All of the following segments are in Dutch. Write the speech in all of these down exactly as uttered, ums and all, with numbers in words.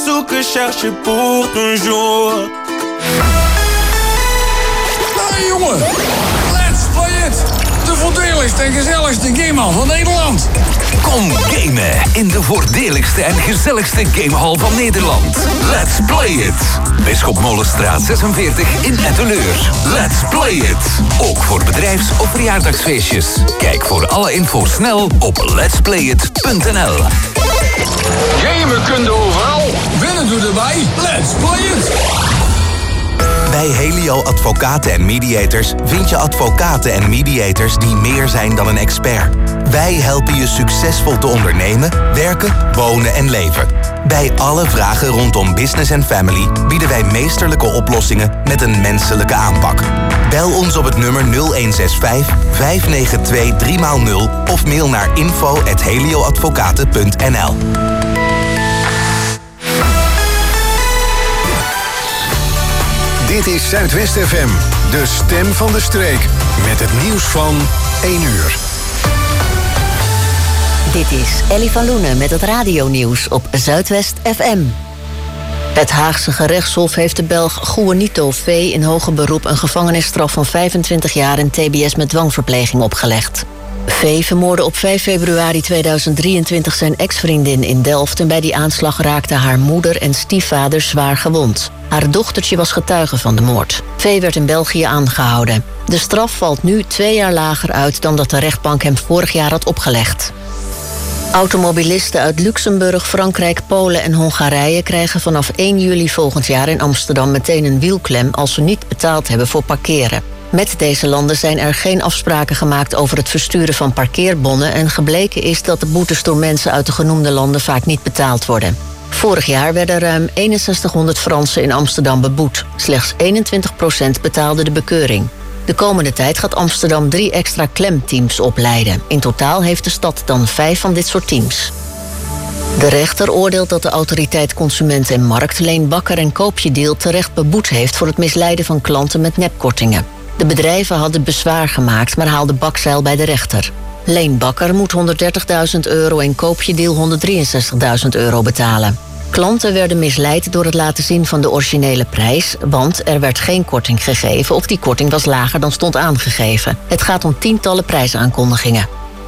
sous que cherche pour toujours. Nou jongen, let's play it! De voordeligste en gezelligste gamehal van Nederland. Kom gamen in de voordeligste en gezelligste gamehal van Nederland. Let's play it! Bisschopmolenstraat zesenveertig in Etteleur. Let's play it! Ook voor bedrijfs- of verjaardagsfeestjes. Kijk voor alle info snel op letsplayit punt n l. Gamen kun je overal, winnen doe erbij. Let's play it! Bij Helio Advocaten en Mediators vind je advocaten en mediators die meer zijn dan een expert. Wij helpen je succesvol te ondernemen, werken, wonen en leven. Bij alle vragen rondom business en family bieden wij meesterlijke oplossingen met een menselijke aanpak. Bel ons op het nummer nul een zes vijf, vijf negen twee, drie nul of mail naar info at helioadvocaten punt n l. Dit is Zuidwest F M, de stem van de streek. Met het nieuws van één uur. Dit is Ellie van Loenen met het radionieuws op Zuidwest F M. Het Haagse gerechtshof heeft de Belg Juanito V. in hoger beroep een gevangenisstraf van vijfentwintig jaar en tbs met dwangverpleging opgelegd. V. vermoordde op vijf februari tweeduizend drieëntwintig zijn ex-vriendin in Delft en bij die aanslag raakte haar moeder en stiefvader zwaar gewond. Haar dochtertje was getuige van de moord. V. werd in België aangehouden. De straf valt nu twee jaar lager uit dan dat de rechtbank hem vorig jaar had opgelegd. Automobilisten uit Luxemburg, Frankrijk, Polen en Hongarije krijgen vanaf één juli volgend jaar in Amsterdam meteen een wielklem als ze niet betaald hebben voor parkeren. Met deze landen zijn er geen afspraken gemaakt over het versturen van parkeerbonnen en gebleken is dat de boetes door mensen uit de genoemde landen vaak niet betaald worden. Vorig jaar werden ruim eenenzestighonderd Fransen in Amsterdam beboet. Slechts eenentwintig procent betaalde de bekeuring. De komende tijd gaat Amsterdam drie extra klemteams opleiden. In totaal heeft de stad dan vijf van dit soort teams. De rechter oordeelt dat de autoriteit Consument en Markt Leen Bakker en Koopjedeal terecht beboet heeft voor het misleiden van klanten met nepkortingen. De bedrijven hadden bezwaar gemaakt, maar haalden bakzeil bij de rechter. Leen Bakker moet honderddertigduizend euro en Koopjedeal honderddrieënzestigduizend euro betalen. Klanten werden misleid door het laten zien van de originele prijs, want er werd geen korting gegeven of die korting was lager dan stond aangegeven. Het gaat om tientallen prijsaankondigingen.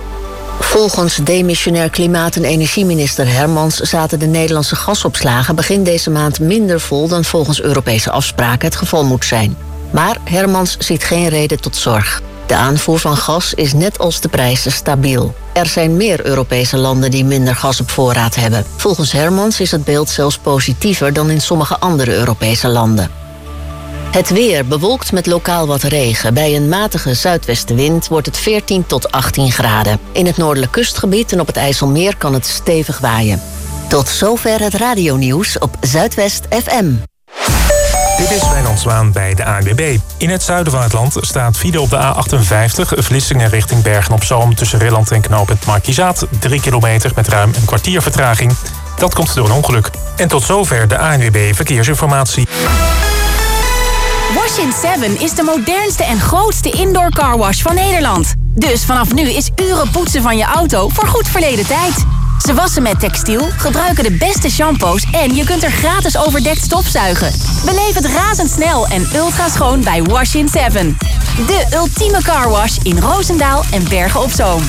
Volgens demissionair klimaat- en energieminister Hermans zaten de Nederlandse gasopslagen begin deze maand minder vol dan volgens Europese afspraken het geval moet zijn. Maar Hermans ziet geen reden tot zorg. De aanvoer van gas is net als de prijzen stabiel. Er zijn meer Europese landen die minder gas op voorraad hebben. Volgens Hermans is het beeld zelfs positiever dan in sommige andere Europese landen. Het weer bewolkt met lokaal wat regen. Bij een matige zuidwestenwind wordt het veertien tot achttien graden. In het noordelijk kustgebied en op het IJsselmeer kan het stevig waaien. Tot zover het radionieuws op Zuidwest F M. Dit is Wijnand Zwaan bij de A N W B. In het zuiden van het land staat file op de A achtenvijftig... Vlissingen richting Bergen-op-Zoom tussen Rilland en knooppunt Markizaat. drie kilometer met ruim een kwartier vertraging. Dat komt door een ongeluk. En tot zover de A N W B Verkeersinformatie. Wash in Seven is de modernste en grootste indoor carwash van Nederland. Dus vanaf nu is uren poetsen van je auto voor goed verleden tijd. Ze wassen met textiel, gebruiken de beste shampoos en je kunt er gratis overdekt stofzuigen. Beleef het razendsnel en ultra schoon bij Wash in Seven. De ultieme carwash in Roosendaal en Bergen op Zoom.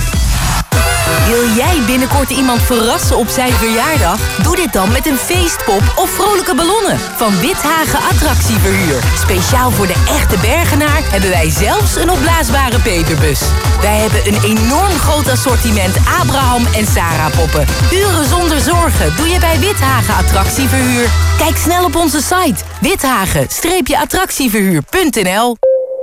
Wil jij binnenkort iemand verrassen op zijn verjaardag? Doe dit dan met een feestpop of vrolijke ballonnen van Withagen Attractieverhuur. Speciaal voor de echte Bergenaar hebben wij zelfs een opblaasbare peperbus. Wij hebben een enorm groot assortiment Abraham en Sarah poppen. Uren zonder zorgen doe je bij Withagen Attractieverhuur. Kijk snel op onze site withagen attractieverhuur punt n l.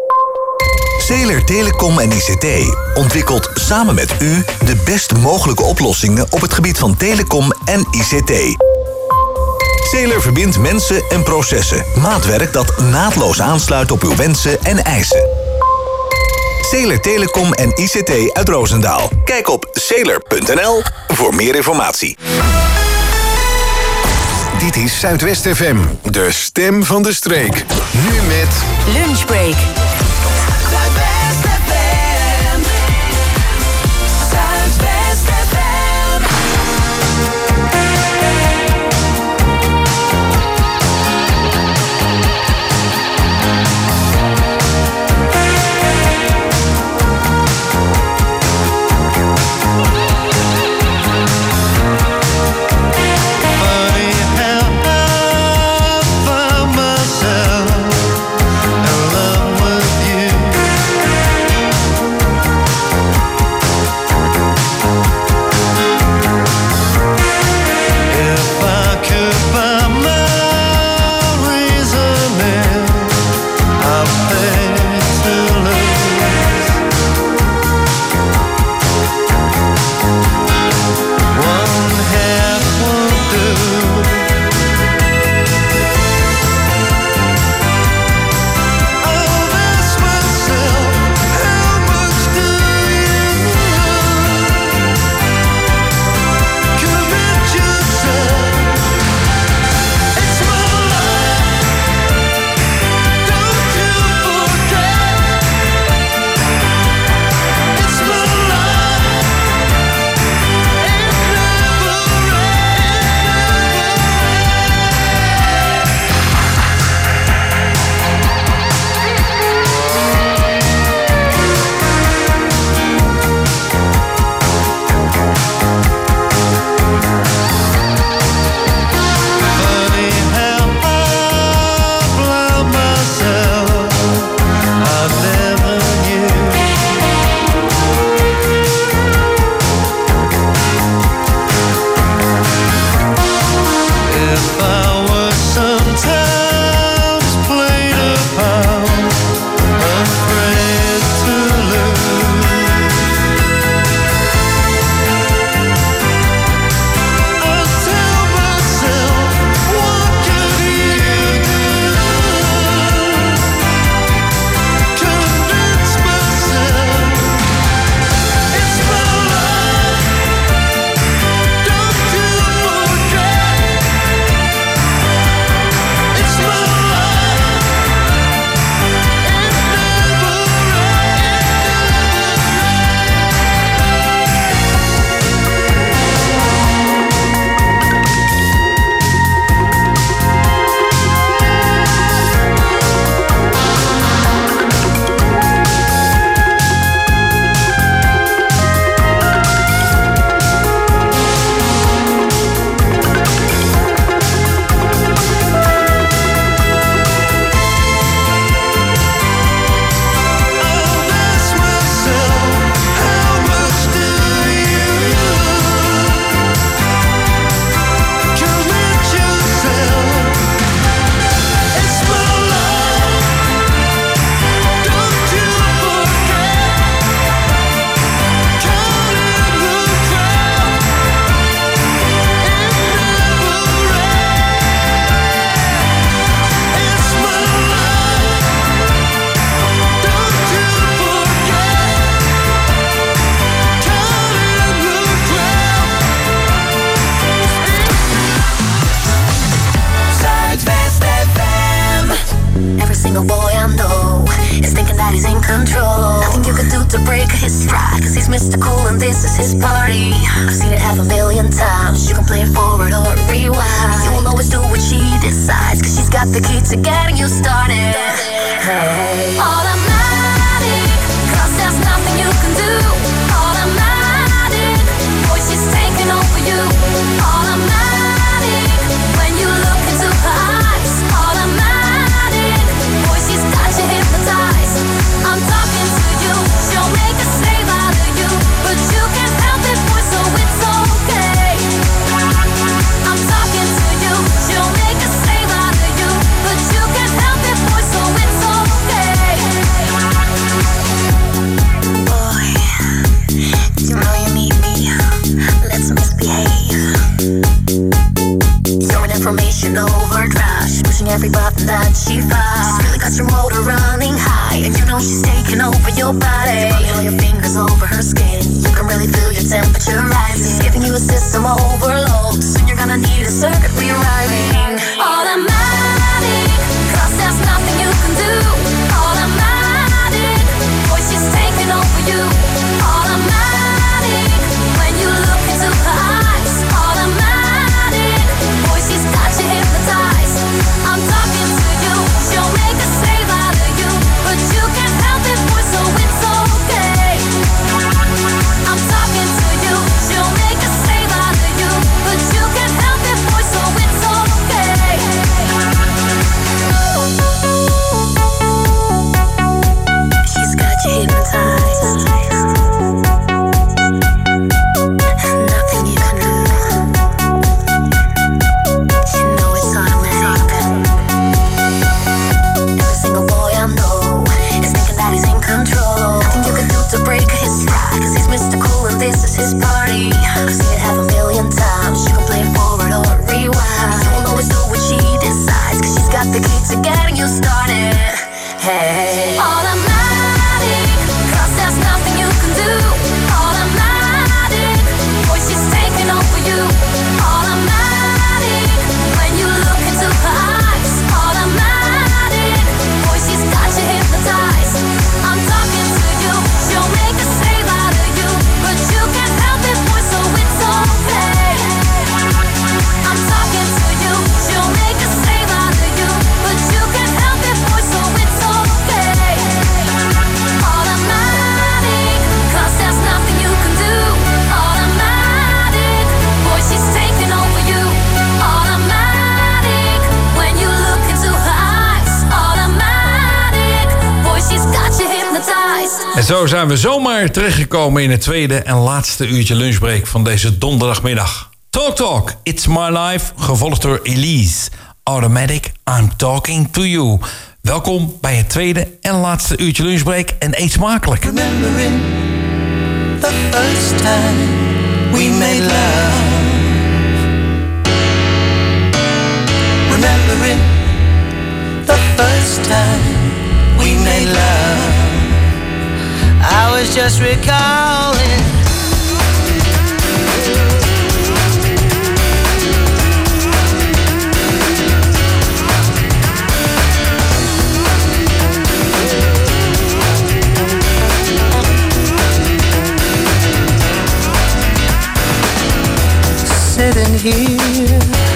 Zeeler Telecom en I C T ontwikkelt samen met u de best mogelijke oplossingen op het gebied van telecom en I C T. Zeeler verbindt mensen en processen. Maatwerk dat naadloos aansluit op uw wensen en eisen. Zeeler Telecom en I C T uit Roosendaal. Kijk op zeeler punt n l voor meer informatie. Dit is Zuidwest F M, de stem van de streek. Nu met Lunchbreak. in control. Nothing you can do to break his stride, cause he's Mister Cool and this is his party. I've seen it half a million times. You can play it forward or rewind. You will always do what she decides, cause she's got the key to getting you started. Hey. Automatic, cause there's nothing you can do. Automatic, boy, she's taking over you. Automatic, when you look into her eyes. Automatic, boy, she's got you hypnotized. I'm talking to you, she'll make a slave out of you, but you can't help it, boy, so it's okay. I'm talking to you, she'll make a slave out of you, but you can't help it, boy, so it's okay. Boy, you know you need me, let's misbehave. You're an information overdrive, she's pushing every button that she finds. She's really got your motor running high, and you know she's taking over your body. Running all your fingers over her skin, you can really feel your temperature rising. She's giving you a system overload, soon you're gonna need a circuit rewriting. Automatic, cause there's nothing you can do. Automatic, boy, she's taking over you. Automatic, when you look into her eyes. Automatic, boy, she's got you hypnotized. I'm talking to you, she'll make a slave out of you, but you can't help it, boy, so it's okay. I'm talking to you, she'll make a slave out of you, but you can't help it, boy, so it's okay. She's got you hypnotized. Nothing you can do. You know it's automatic. Every single boy I know is thinking that he's in control. Nothing you can do to break his stride, cause he's Mister Cool and this is his party. I've seen it half a million times. You can play it forward or rewind. You will always do what she decides, cause she's got the key to getting you started. Hey. Automatic, cause there's nothing you can do. Automatic, boy, she's taking over you. Automatic, when you look into her eyes. Automatic, boy, she's got you hypnotized. I'm talking to you, she'll make a slave out of you, but you can't help it, boy, so it's okay. I'm talking to you, she'll make a slave out of you, but you can't help it, boy, so it's okay. Automatic, cause there's nothing you can do. Automatic, boy, she's taking over you. Automatic, when you look into her eyes. Automatic, boy, she's got you hypnotized. En zo zijn we zomaar terechtgekomen in het tweede en laatste uurtje lunchbreak van deze donderdagmiddag. Talk Talk, It's My Life, gevolgd door Elise. Automatic, I'm Talking to You. Welkom bij het tweede en laatste uurtje lunchbreak en eet smakelijk. Remembering the first time we made love. Remembering the first time we made love. I was just recalling sitting here,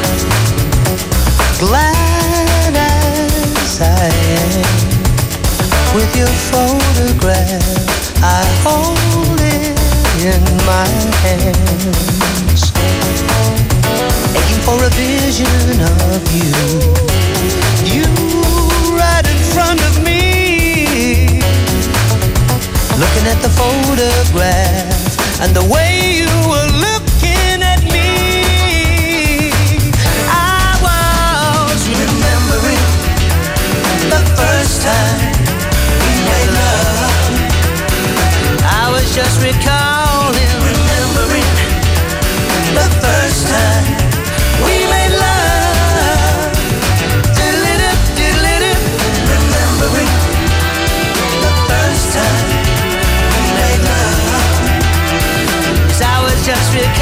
glad as I am, with your photograph, I hold it in my hands, aching for a vision of you, you right in front of me, looking at the photograph and the way you were looking at me. I was remembering the first time we made love. I was just recalling, remembering the first time we made love. Diddle-it-dip, diddle-it-dip. Remembering the first time we made love. 'Cause I was just recalling.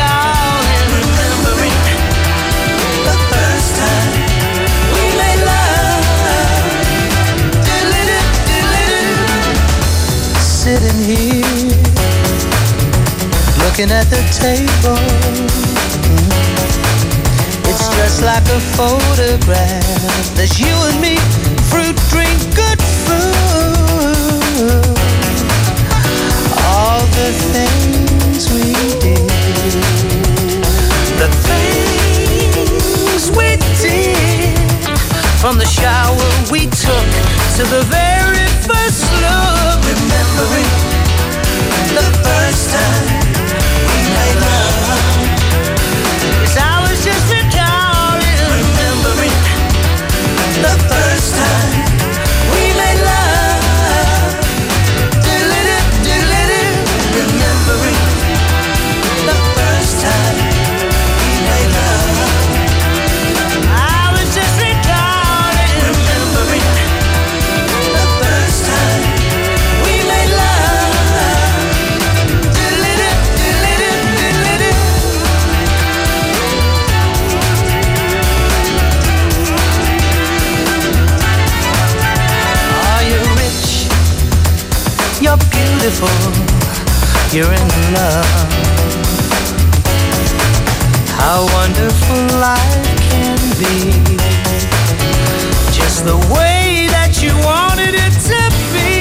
looking at the table. It's just like a photograph. There's you and me, fruit, drink, good food. All the things we did, the things we did, from the shower we took to the very first look. Remembering the first time we made love, 'cause I was just recalling. Remembering the first time we made love. Diddle-doo, diddle-doo. Remembering the first time we made love. I was just recalling. Remembering the first time we made love. Diddle-doo, diddle-doo, diddle-doo. Are you rich? You're beautiful. You're in love. How wonderful life can be. Just the way that you wanted it to be.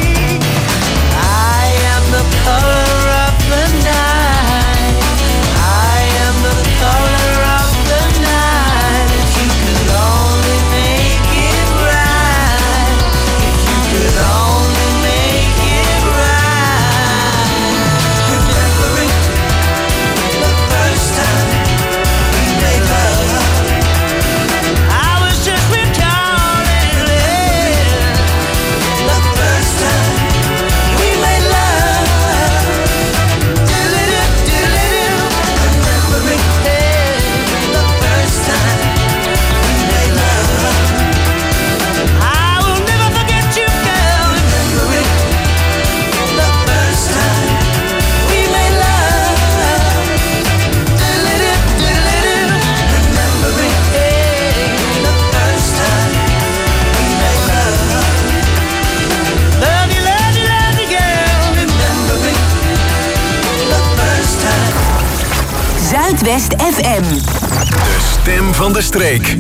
I am the color of the night. I am the color of the night. If you could only make it right. If you could only make it right. Remembering the first time we made love. I was just recalling it. The first time we made love. Diddle-doo, diddle-doo. Remembering the first time we made love. I will never forget you, girl. Remembering the first time we made love. Diddle-doo, diddle-doo. Remembering the first time we made love. Love you, love you, love you, girl. Remembering the first time. Zuidwest F M. De stem van de streek.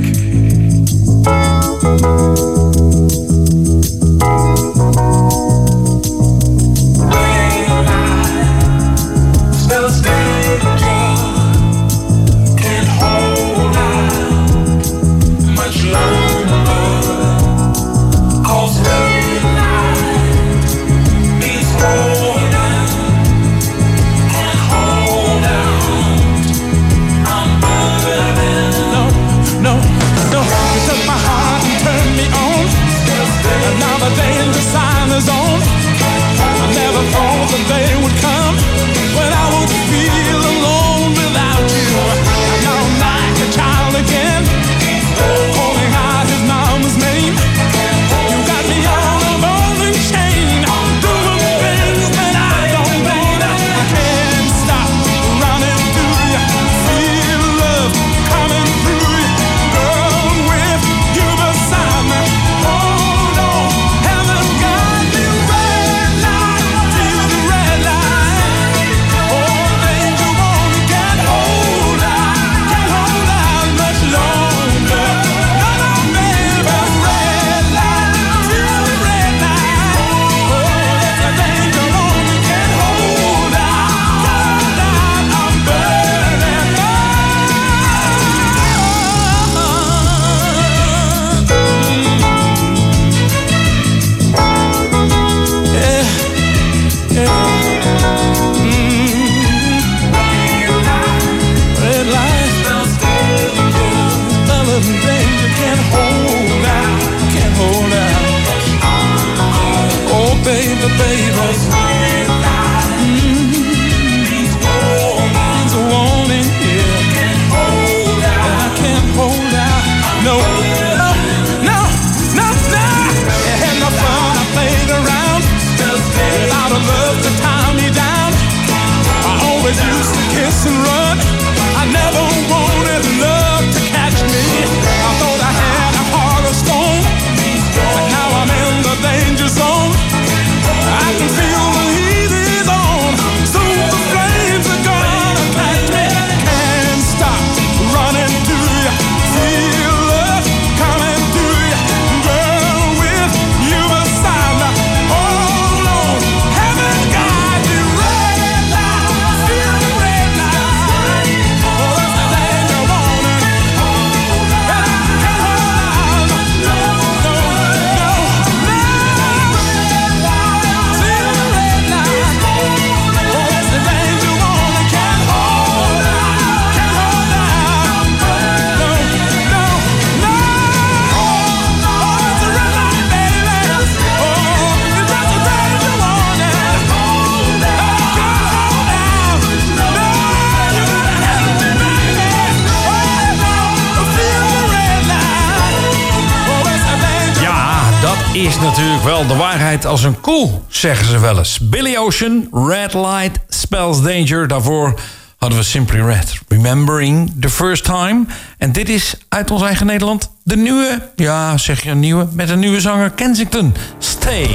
No, no, you took my heart and turned me on. Another danger sign is on. I never thought the day would come when I would feel alone without you. I'm now like a child again, calling out his mama's name. You got me on a ball and chain, doing things that I don't mean. I can't stop running to you, feel love coming through you. Girl, with you beside me, hold on, heaven got me red light, feel the red light. Oh, things you want can't hold out, can't hold out much longer. No, no, baby, red light, feel the red light. Oh, that's a thing you want can't hold out, hold out, I'm burning. Yeah, yeah. Mm. Red light, love and danger can't hold out, can't hold out. Oh, baby, baby. Mm. Needs a warning, yeah. And I can't hold out. No, no, no, no, no. You had no fun, I played around without a love to tie me down. I always used to kiss and run. I never wanted love to catch me. I thought I had a heart of stone, but now I'm in the danger zone. I can feel is natuurlijk wel de waarheid als een koe, zeggen ze wel eens. Billy Ocean, Red Light Spells Danger. Daarvoor hadden we Simply Red, Remembering the First Time. En dit is uit ons eigen Nederland de nieuwe, ja zeg je een nieuwe, met een nieuwe zanger Kensington. Stay.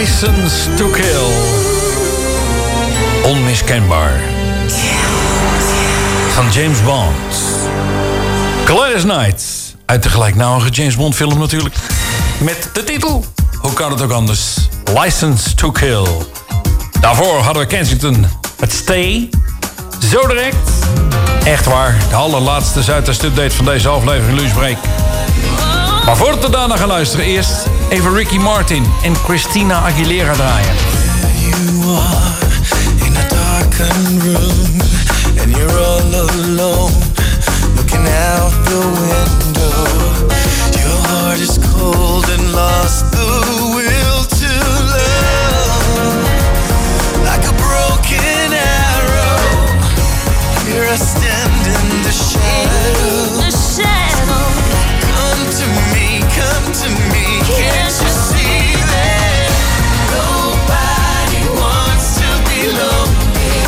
License to Kill. Onmiskenbaar. Van James Bond. Gladys Knight. Uit de gelijknamige James Bond film natuurlijk. Met de titel, hoe kan het ook anders? License to Kill. Daarvoor hadden we Kensington met Stay. Zo direct. Echt waar, de allerlaatste Zuidwest update van deze aflevering Lunchbreak. Maar voordat we daarna gaan luisteren, eerst even Ricky Martin en Christina Aguilera draaien. You are in a darkened room and you're all alone, looking out the window. Your heart is cold and lost the will to love. Like a broken arrow, here I stand in the shadow. The shadow. Come to me, come to me, can't you see that nobody wants to be lonely?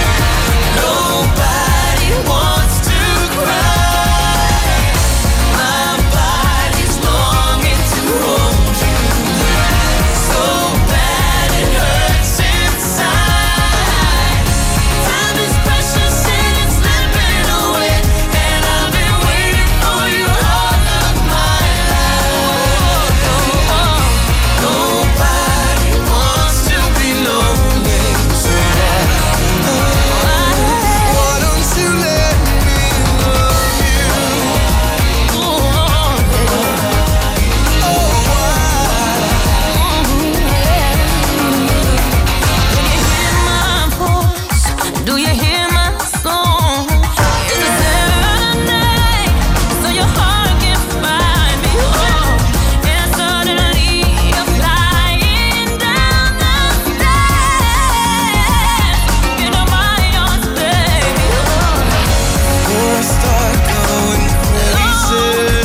Nobody wants to cry. My body's longing to hold you, so bad it hurts inside. Time is precious and it's slipping away, and I've been waiting for you all of my life. Nobody wants to be lonely, so why don't you let me love you? Oh, why? Do you hear my song? Is it serenade so your heart can find me? Oh, and suddenly you're flying down the stairs. You know my arms, baby. Before I start going crazy,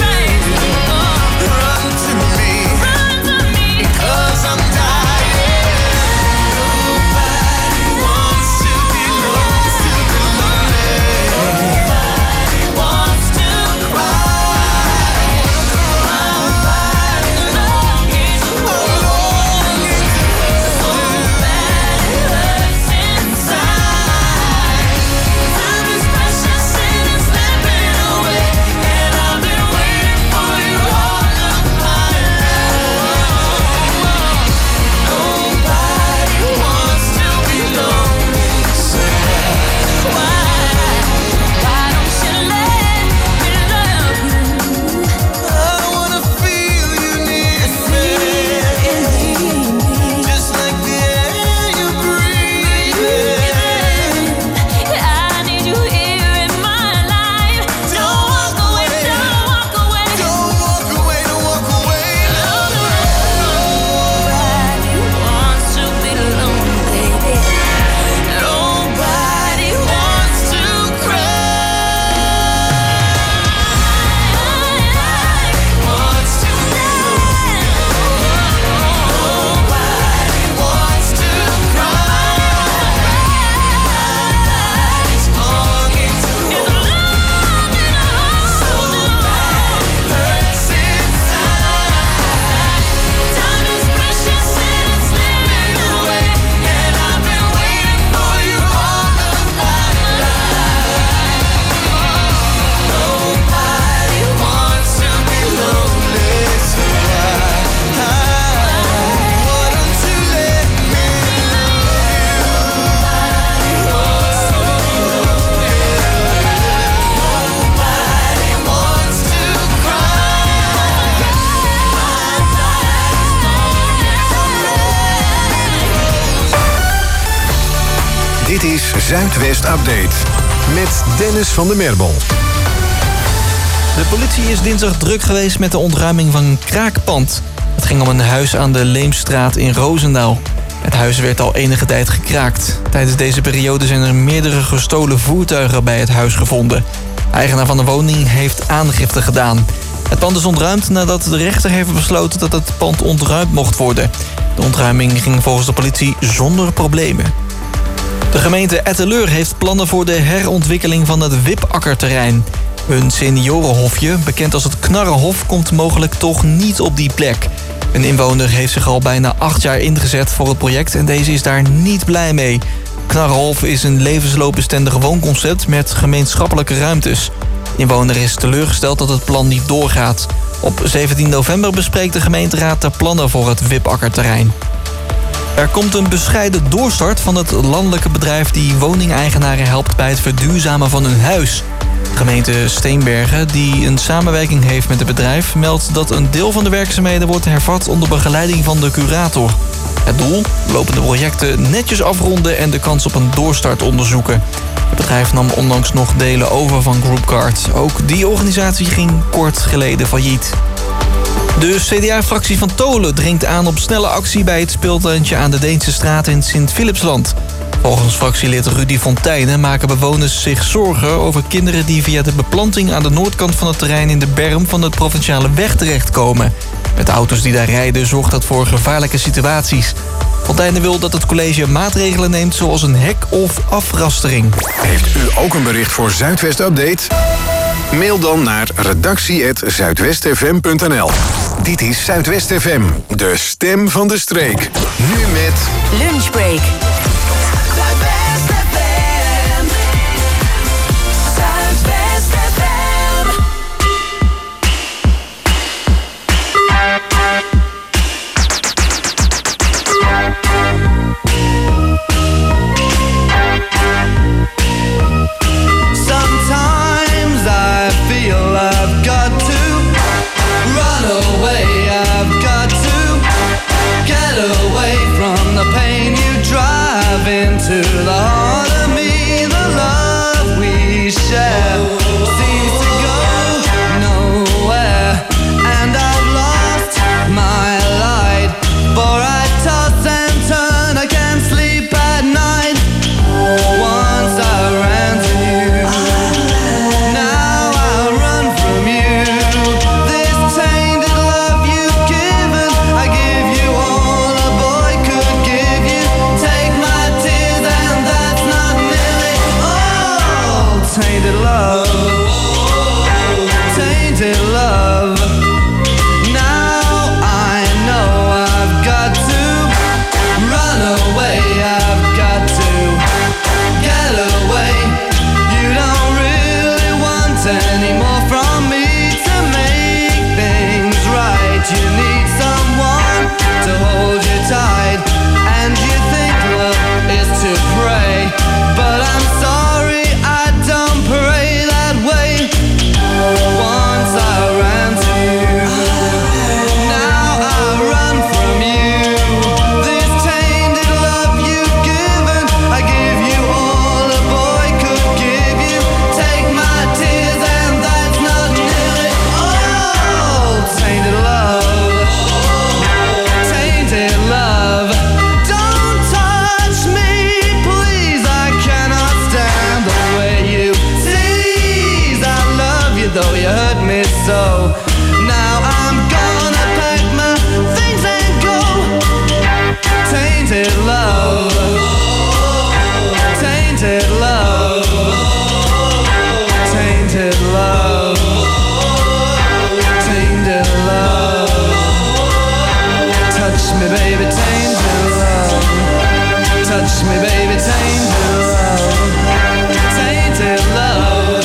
run to me, Run to me. 'cause I'm dying. Nobody wants to be lonely, to be lonely. Nobody wants to cry. My body's longing to hold you, so bad it hurts inside. Time is precious and it's slipping away, and I've been waiting for you all of my life. Nobody wants to be lonely, so why, why don't you let me love you? I wanna feel you near me, just like the air you breathe. I need you here in my life. Don't walk away, don't walk away. Don't walk away, don't walk away. Nobody wants to be lonely. Nobody wants to cry. Wants to Nobody wants to cry. It's longing to hold you, so bad it hurts inside. Time is precious and it's slipping away, and I've been waiting for you all of my life. Nobody wants to be lonely, so why, why don't you let me love you? Nobody wants to be lonely. Nobody wants to cry. Dit is Zuidwest Update met Dennis van der Merbel. De politie is dinsdag druk geweest met de ontruiming van een kraakpand. Het ging om een huis aan de Leemstraat in Roosendaal. Het huis werd al enige tijd gekraakt. Tijdens deze periode zijn er meerdere gestolen voertuigen bij het huis gevonden. De eigenaar van de woning heeft aangifte gedaan. Het pand is ontruimd nadat de rechter heeft besloten dat het pand ontruimd mocht worden. De ontruiming ging volgens de politie zonder problemen. De gemeente Etteleur heeft plannen voor de herontwikkeling van het Wipakkerterrein. Een seniorenhofje, bekend als het Knarrenhof, komt mogelijk toch niet op die plek. Een inwoner heeft zich al bijna acht jaar ingezet voor het project en deze is daar niet blij mee. Knarrenhof is een levensloopbestendig woonconcept met gemeenschappelijke ruimtes. De inwoner is teleurgesteld dat het plan niet doorgaat. Op zeventien november bespreekt de gemeenteraad de plannen voor het Wipakkerterrein. Er komt een bescheiden doorstart van het landelijke bedrijf die woningeigenaren helpt bij het verduurzamen van hun huis. De gemeente Steenbergen, die een samenwerking heeft met het bedrijf, meldt dat een deel van de werkzaamheden wordt hervat onder begeleiding van de curator. Het doel? Lopende projecten netjes afronden en de kans op een doorstart onderzoeken. Het bedrijf nam onlangs nog delen over van Groupcard. Ook die organisatie ging kort geleden failliet. De C D A-fractie van Tolen dringt aan op snelle actie bij het speeltuintje aan de Deense straat in Sint-Philipsland. Volgens fractielid Rudy Fontijnen maken bewoners zich zorgen over kinderen die via de beplanting aan de noordkant van het terrein in de berm van de provinciale weg terechtkomen. Met de auto's die daar rijden zorgt dat voor gevaarlijke situaties. Fontijnen wil dat het college maatregelen neemt zoals een hek of afrastering. Heeft u ook een bericht voor Zuidwest Update? Mail dan naar redactie apenstaartje zuidwestfm punt n l. Dit is Zuidwest F M, de stem van de streek. Nu met Lunchbreak. Into the heart of me, the love we share seems to go nowhere, and I've lost my light, for I toss and turn, I can't sleep at night. Once I ran to you, now I run from you. This tainted love you've given, I give you all a boy could give you. Take my tainted love, tainted love. Now I know I've got to run away, I've got to get away. You don't really want any more from me to make things right. You need someone to hold you tight, and you think love is to pray, but I'm sorry, I don't pray that way. Once I ran to you, now I run from you. This tainted love you've given, I give you all a boy could give you. Take my tears and that's not nearly all. Tainted love, tainted love. Don't touch me, please, I cannot stand the way you tease. I love you though you hurt me so. Now I'm gonna pack my things and go. Tainted love, tainted love, tainted love, tainted love. Touch me baby, tainted love. Touch me baby, tainted love. Tainted love.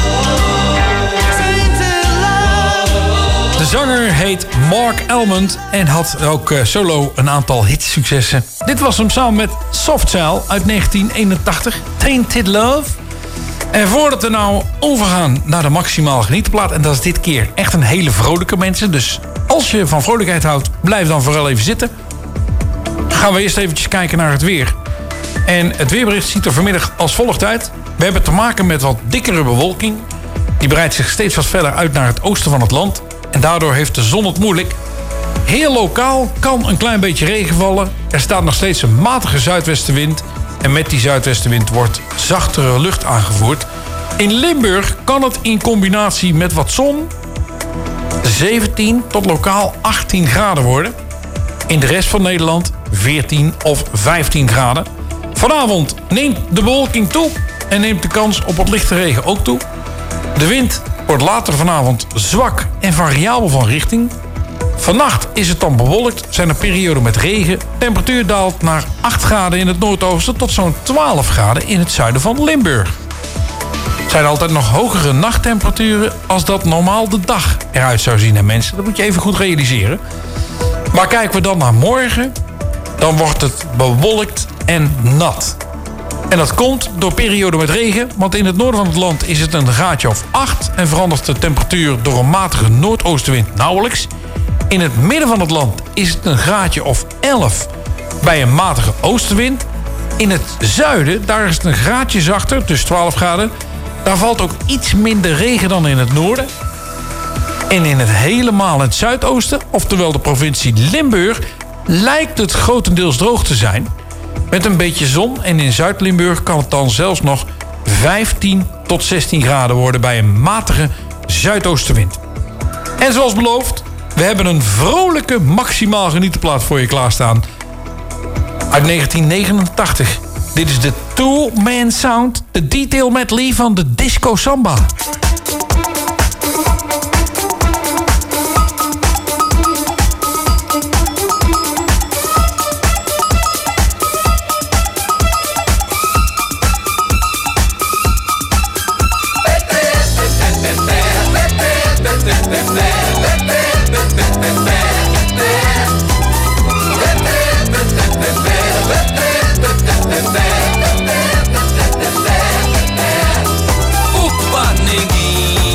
Tainted love. De zanger heet Mark Almond en had ook uh, solo een aantal hitsuccessen. Dit was hem samen met Soft Cell uit negentien eenentachtig, Tainted Love. En voordat we nou overgaan naar de maximaal genietenplaat, en dat is dit keer echt een hele vrolijke mensen. Dus als je van vrolijkheid houdt, blijf dan vooral even zitten. Gaan we eerst eventjes kijken naar het weer. En het weerbericht ziet er vanmiddag als volgt uit. We hebben te maken met wat dikkere bewolking. Die breidt zich steeds wat verder uit naar het oosten van het land. En daardoor heeft de zon het moeilijk. Heel lokaal kan een klein beetje regen vallen. Er staat nog steeds een matige zuidwestenwind. En met die zuidwestenwind wordt zachtere lucht aangevoerd. In Limburg kan het in combinatie met wat zon zeventien tot lokaal achttien graden worden. In de rest van Nederland veertien of vijftien graden. Vanavond neemt de bewolking toe en neemt de kans op wat lichte regen ook toe. De wind wordt later vanavond zwak en variabel van richting. Vannacht is het dan bewolkt, zijn er perioden met regen. Temperatuur daalt naar acht graden in het noordoosten tot zo'n twaalf graden in het zuiden van Limburg. Er zijn altijd nog hogere nachttemperaturen als dat normaal de dag eruit zou zien. En mensen, dat moet je even goed realiseren. Maar kijken we dan naar morgen, dan wordt het bewolkt en nat. En dat komt door perioden met regen, want in het noorden van het land is het een graadje of acht... en verandert de temperatuur door een matige noordoostenwind nauwelijks. In het midden van het land is het een graadje of elf bij een matige oostenwind. In het zuiden, daar is het een graadje zachter, dus twaalf graden. Daar valt ook iets minder regen dan in het noorden. En in het helemaal in het zuidoosten, oftewel de provincie Limburg, lijkt het grotendeels droog te zijn. Met een beetje zon en in Zuid-Limburg kan het dan zelfs nog vijftien tot zestien graden worden bij een matige zuidoostenwind. En zoals beloofd, we hebben een vrolijke maximaal genietenplaat voor je klaarstaan. Uit negentien negenentachtig. Dit is de Two-Man Sound, de detail medley van de Disco Samba. Opa, neguinho.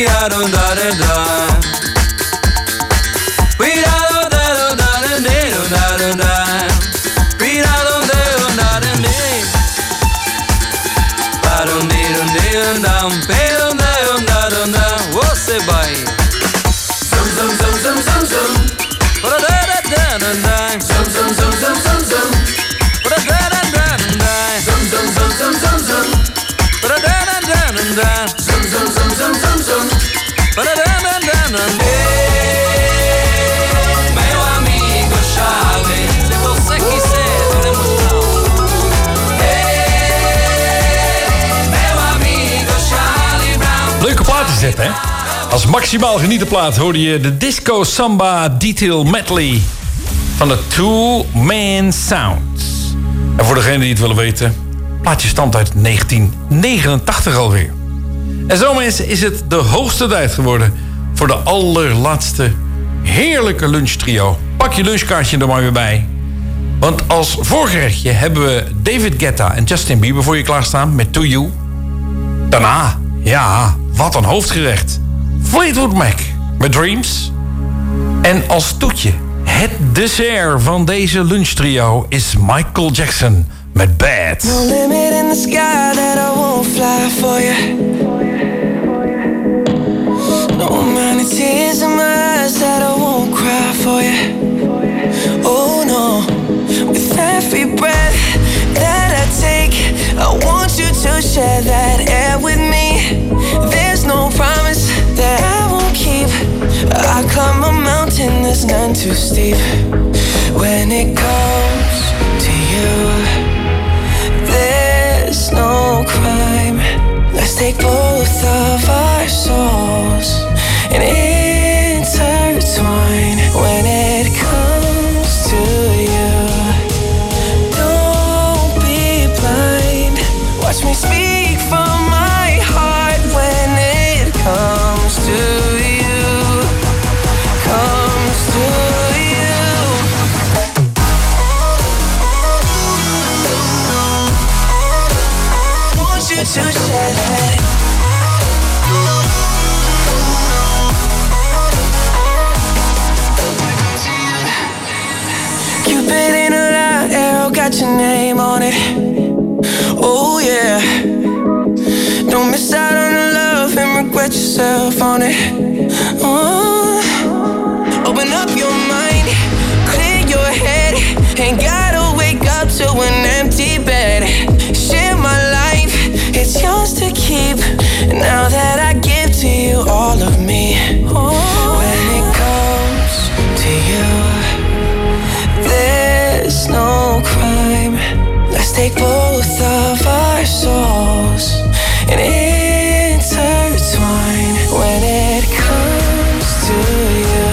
da da da da da. We da da da da da da da da. We da da da da da da. Ba dum dee dum dee dum dum, pe dum da dum da dum da. Você vai. Zum zum zum zum zum zum. Ba da da da da da. Zum zum zum zum zum zum. Ba da da da da da. Zum zum zum zum zum zum. Ba da da da da da. Zum zum zum zum zum zum. Ba da da da da da. Meu amigo Charlie, se você quiser podemos não. Meu amigo Charlie Brown. Leuke plaat is dit, hè? Als maximaal genietenplaat hoorde je de Disco Samba Detail Medley van de Two Man Sounds. En voor degenen die het willen weten, het plaatje stamt uit negentien negenentachtig alweer. En zo mensen is het de hoogste tijd geworden voor de allerlaatste heerlijke lunchtrio. Pak je lunchkaartje er maar weer bij. Want als voorgerechtje hebben we David Guetta en Justin Bieber voor je klaarstaan met To You. Daarna, ja, wat een hoofdgerecht. Fleetwood Mac met Dreams. En als toetje, het dessert van deze lunchtrio is Michael Jackson met Bad. No limit in the sky that I won't fly for you. No amount of tears in my eyes that I won't cry for you. Oh no, with every breath that I take, I want you to share that air with me. There's no promise that I won't keep. I climb a mountain that's none too steep. When it comes to you, there's no crime. Let's take both of our souls and intertwine. When it comes to you, don't be blind. Watch me speak from my heart. When it comes to you, comes to you. Want you to share that. Cupid in a lie, arrow got your name on it. Oh yeah. Don't miss out on the love and regret yourself on it. Oh. Open up your mind, clear your head. Ain't gotta wake up to an empty bed. Share my life, it's yours to keep. Now that I give to you all of me. Oh. When it comes to you, there's no crime. Let's take both of our souls and intertwine. When it comes to you,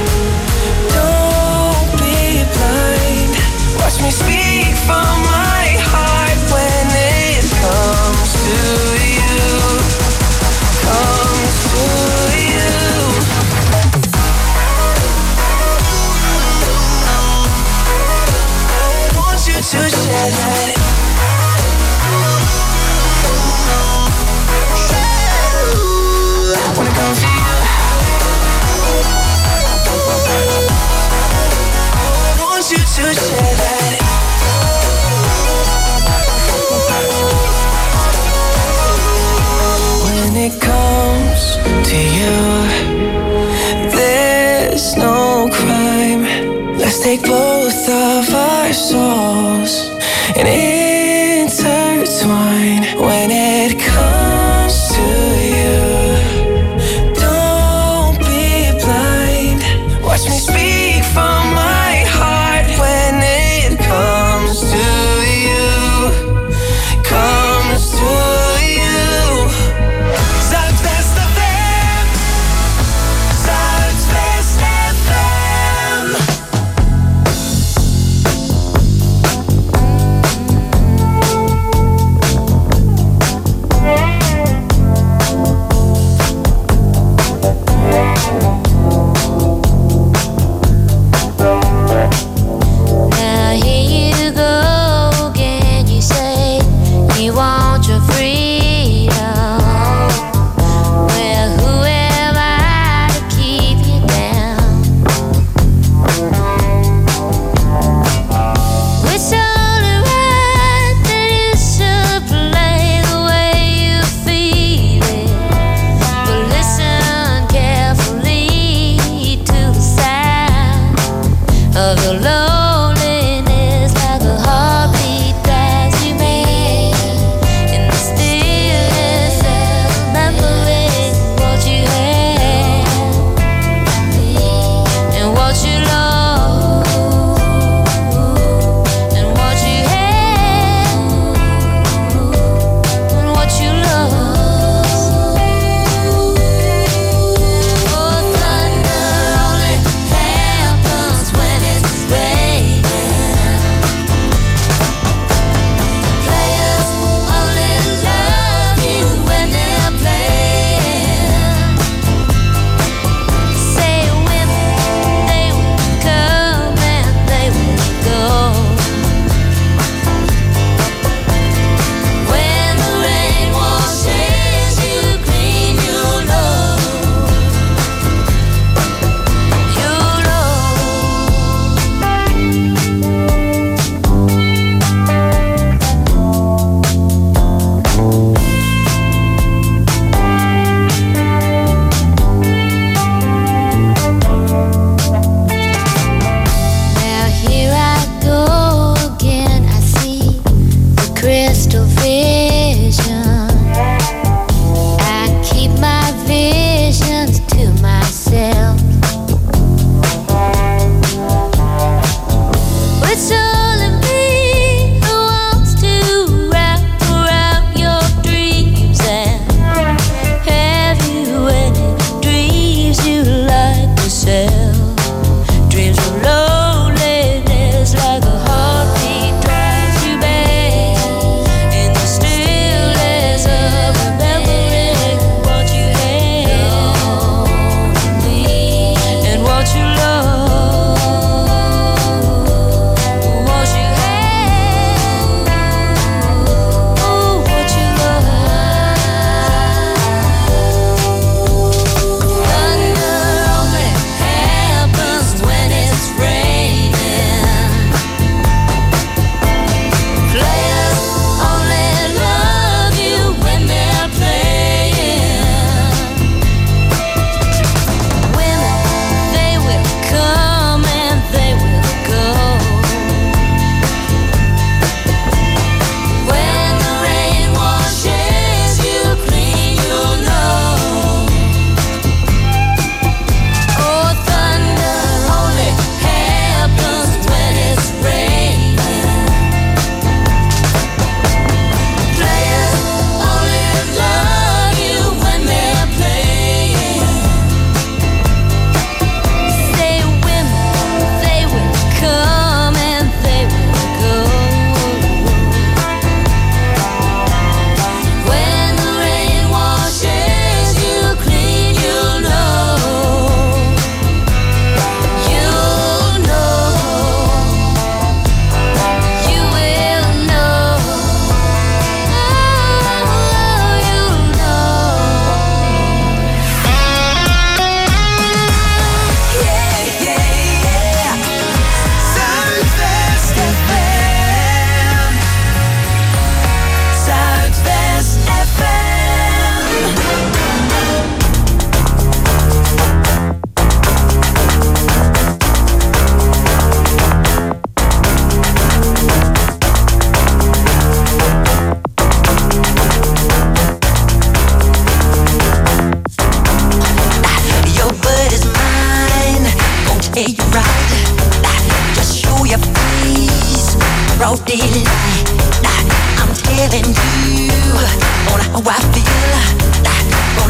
don't be blind. Watch me speak from my heart. When it comes to you, comes to you. I want you to share that. When it comes to you, I want you to share that. When it comes to you, there's no crime. Let's take both of our souls and intertwine. When it comes to you, watch me speak from my heart. When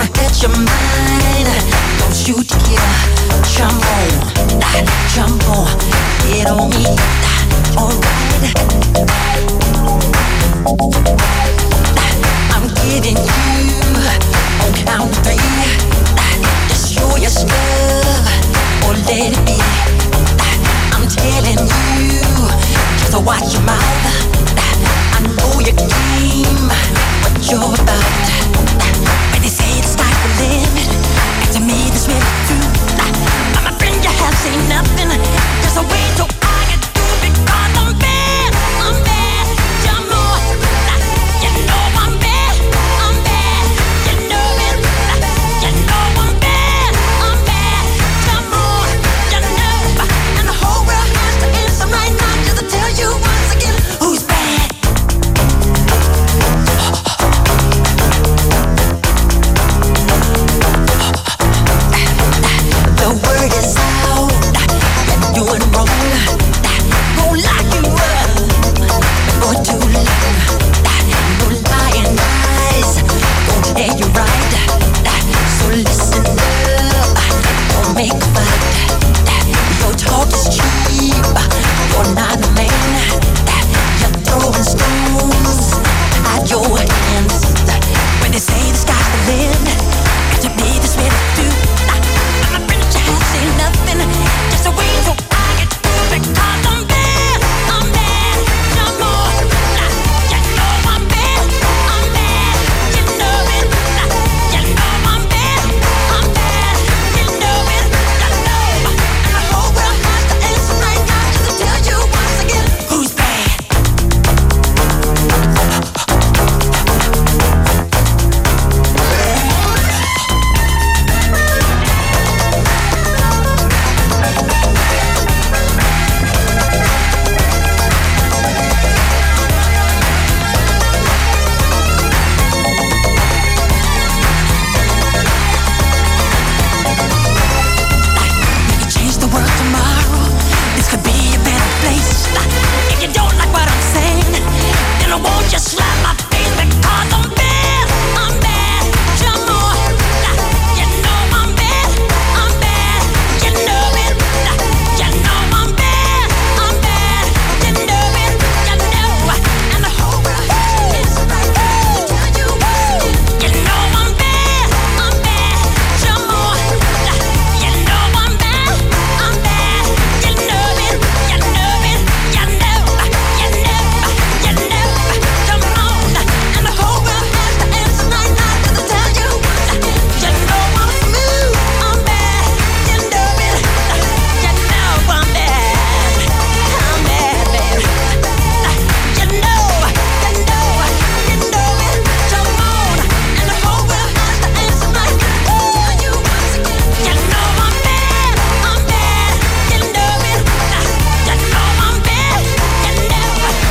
get your mind. Don't you dare jump on, jump on, get on me, alright. I'm giving you on count three. Just show your stuff or let it be. I'm telling you, just watch your mouth. I know your game, what you're about. When they say the sky's the limit, and to me this really true. I'm a friend, you have seen nothing. Just wait till I get through because I'm bad, I'm bad. You're more, you know I'm bad, I'm bad. You know it, you know I'm bad, I'm bad. You're more, you know, and the whole world has to answer right now just to tell you once again who's bad. The word is out, you're doing wrong. Won't lock you up for too long. No lying eyes, won't tell you right. So listen up, don't make a fight. Your talk is cheap, you're not a man. You're throwing stones at your hands. When they say the sky's the limit, and to me this really do. I'm a bitch, I have seen nothing. Just wait till I get through because I'm bad, I'm bad. You're more, you know I'm bad, I'm bad. You know it, you know I'm bad, I'm bad. You know it, you know. And the whole world has to answer right now just to tell you once again who's bad. Change the world tomorrow. This could be a better place. If you don't like what I'm saying, then I won't just slap my face because I'm bad. I'm bad. You're more. You know I'm bad. I'm bad. You know it. You know I'm bad. I'm bad. You know it. You know. And the whole world is right to tell you. You know I'm bad. I'm bad. You're more. You know I'm bad. I'm bad. You know it. You know it. You know. You know. You know. Come on. And the whole world has to answer right now to tell you. You know I'm smooth. I'm bad. You know it. You know I'm bad. I'm bad, baby. You know. You know. You know it. Come on. And the whole world has to answer right now to tell you once again. You know I'm bad. I'm bad. You know it. You know I'm bad. You know.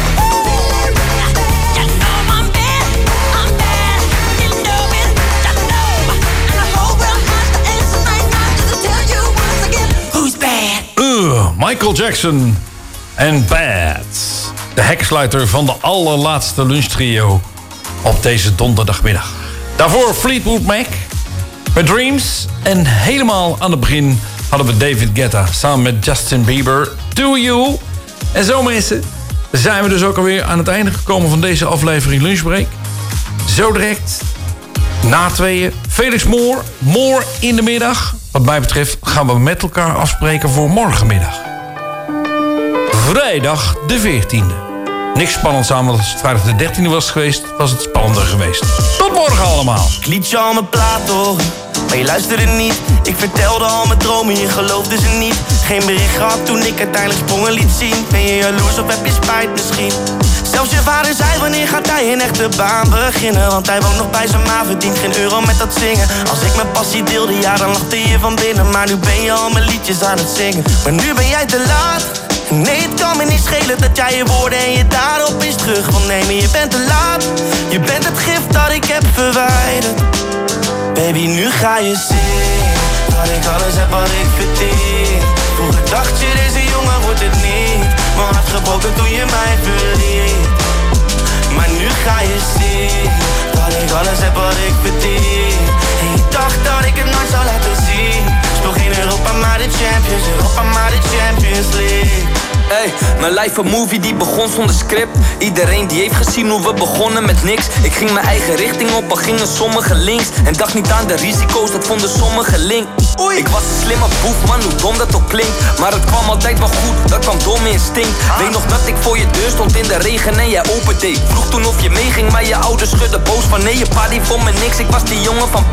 You know I'm bad. I'm bad. You know it. You know. And the whole world has to answer right now just to tell you once again who's bad. Uh, Michael Jackson en Bad. De heksluiter van de allerlaatste lunchtrio op deze donderdagmiddag. Daarvoor Fleetwood Mac met Dreams. En helemaal aan het begin hadden we David Guetta samen met Justin Bieber. To You. En zo mensen, zijn we dus ook alweer aan het einde gekomen van deze aflevering Lunchbreak. Zo direct, na tweeën, Felix Moore, Moore in de middag. Wat mij betreft gaan we met elkaar afspreken voor morgenmiddag. Vrijdag de veertiende. Niks spannends aan, want als het vrijdag de dertiende was geweest, was het spannender geweest. Tot morgen allemaal. Ik liet je al mijn plaat horen, maar je luisterde niet. Ik vertelde al mijn dromen, je geloofde ze niet. Geen bericht gehad toen ik uiteindelijk sprongen liet zien. Ben je jaloers of heb je spijt misschien? Zelfs je vader zei wanneer gaat hij een echte baan beginnen. Want hij woont nog bij zijn ma, verdient geen euro met dat zingen. Als ik mijn passie deelde, ja dan lachte je van binnen. Maar nu ben je al mijn liedjes aan het zingen. Maar nu ben jij te laat. Nee, het kan me niet schelen dat jij je woorden en je daden opeens terug wil nemen. Je bent te laat, je bent het gift dat ik heb verwijderd. Baby, nu ga je zien dat ik alles heb wat ik verdien. Vroeger dacht je, deze jongen wordt het niet. Mijn hart gebroken toen je mij verliet. Maar nu ga je zien dat ik alles heb wat ik verdien. En je is Europa maar de Champions League. Ey, mijn life een movie die begon zonder script. Iedereen die heeft gezien hoe we begonnen met niks. Ik ging mijn eigen richting op, al gingen sommigen links. En dacht niet aan de risico's, dat vonden sommigen link. Oei. Ik was een slimme boef, man, hoe dom dat ook klinkt. Maar het kwam altijd wel goed, dat kwam door mijn instinct. Weet nog dat ik voor je deur stond in de regen en jij open deed. Vroeg toen of je meeging, maar je ouders schudden boos van nee, je pa die vond me niks. Ik was die jongen van